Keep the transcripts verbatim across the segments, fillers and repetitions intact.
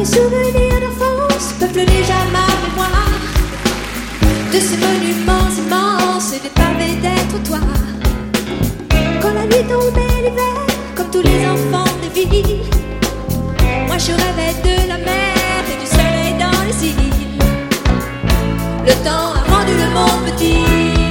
souvenirs d'enfance peuplent déjà ma mémoire. De ces monuments immenses et des pavés des trottoirs. Quand la nuit tombait l'hiver, comme tous les enfants des villes, moi je rêvais de la mer et du soleil dans les îles. Le temps a rendu le monde petit.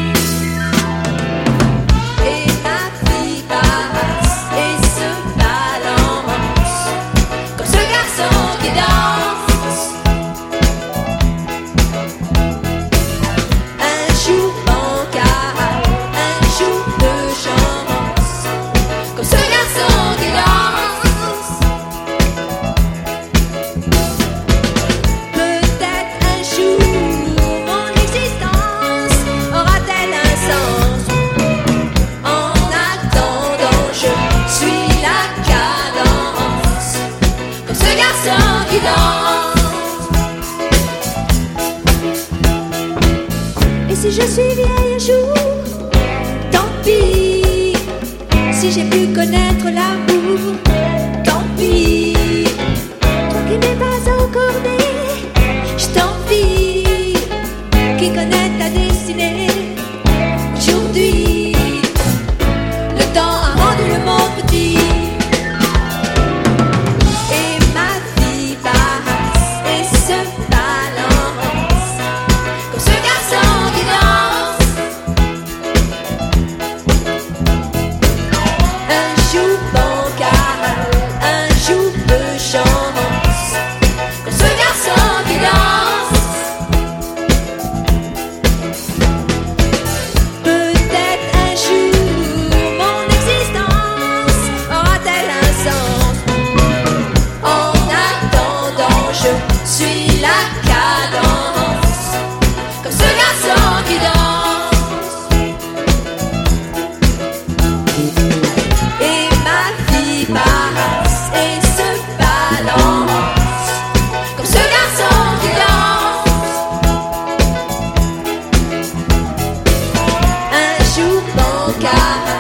Et si je suis vieille un jour, tant pis. Si j'ai pu connaître l'amour, tant pis. Toi qui n'es pas encore né, je t'envie. Qui connaît ta destinée aujourd'hui. Le temps a rendu le monde petit. Et ma vie passe et se balance comme ce garçon qui danse. Un jour bancal, un jour de chance, comme ce garçon qui danse. Peut-être un jour mon existence aura-t-elle un sens. En attendant, je suis la cadence, comme ce garçon qui danse. Et ma vie passe et se balance, comme ce garçon qui danse. Un jour bancal,